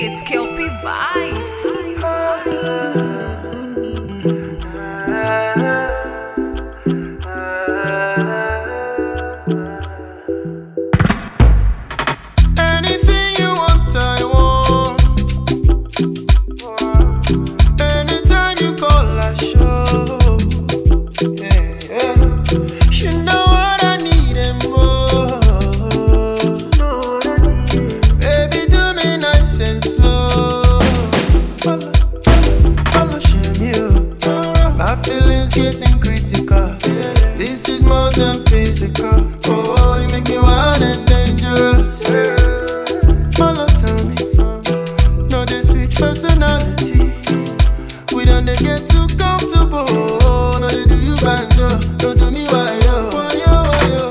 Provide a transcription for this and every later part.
It's Kelpie Vibes. Anything you want, I want. Anytime you call, I show. Yeah. You know what I need and more. Baby, do me nice and slow. Follow, shame you. My feelings getting critical. This is more than physical. Oh, you make me wild and dangerous. Follow, tell me. No, they switch personalities. We don't they get too comfortable. No, they do you bad, no. Don't do me why yo. Why yo.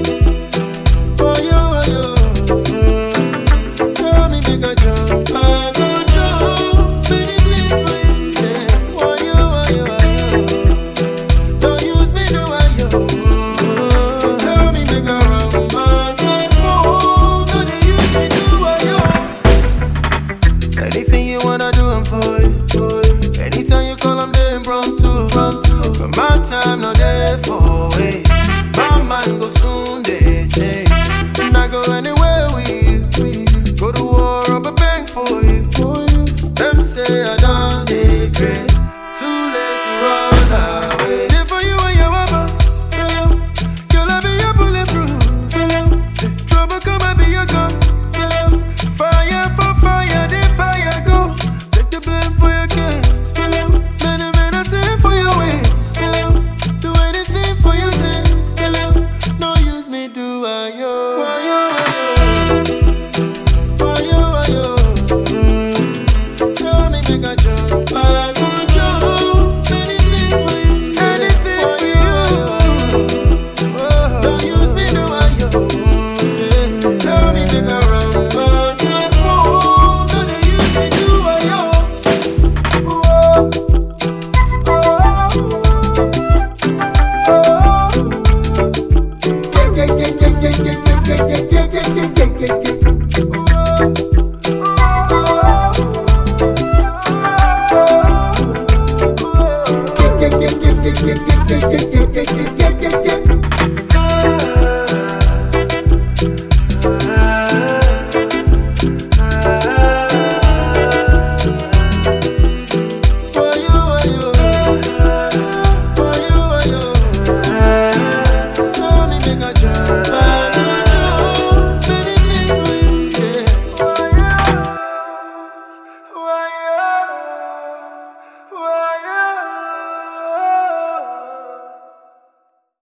Tell me make a jump. I go jump. Many things for you, yeah. Why yo. Don't use me, do I yo. Tell me make a run. My phone. No, they use me, do I yo. Anything you wanna do, I'm for you. Anytime you call, I'm there impromptu. But my time not there for waste. My mind go soon, they change. And I go anywhere with you. Go to war, rub a bank for you. Them say I done the grace. Too late to run away. There for you and your boss. Girl, I be your bulletproof. Trouble come, I be your gun. Fire for fire, the fire go. Take the blame for your kids. Many men are saying for your ways. Do anything for your things. No use me, do I yo. Why yo. Tell me make a jump. I go jump. Anything for you. Anything for you. Don't use me, do I yo. Tell me make a run. But your phone. No, they use me, do I yo.